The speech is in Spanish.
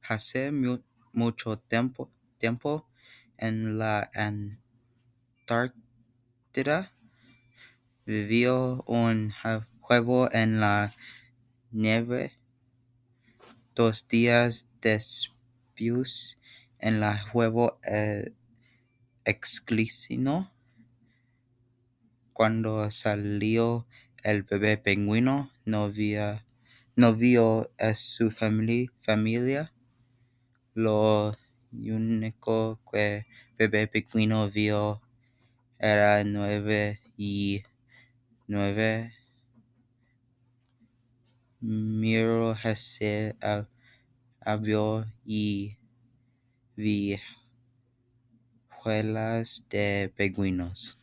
Hace mucho tiempo en la Antártida vivió un huevo en la nieve. 2 días después, en la huevo exclusionó. Cuando salió el bebé pingüino, no vio a su familia. Lo único que bebé pingüino vio era nueve. Miró hacia avión y vi juelas de pingüinos.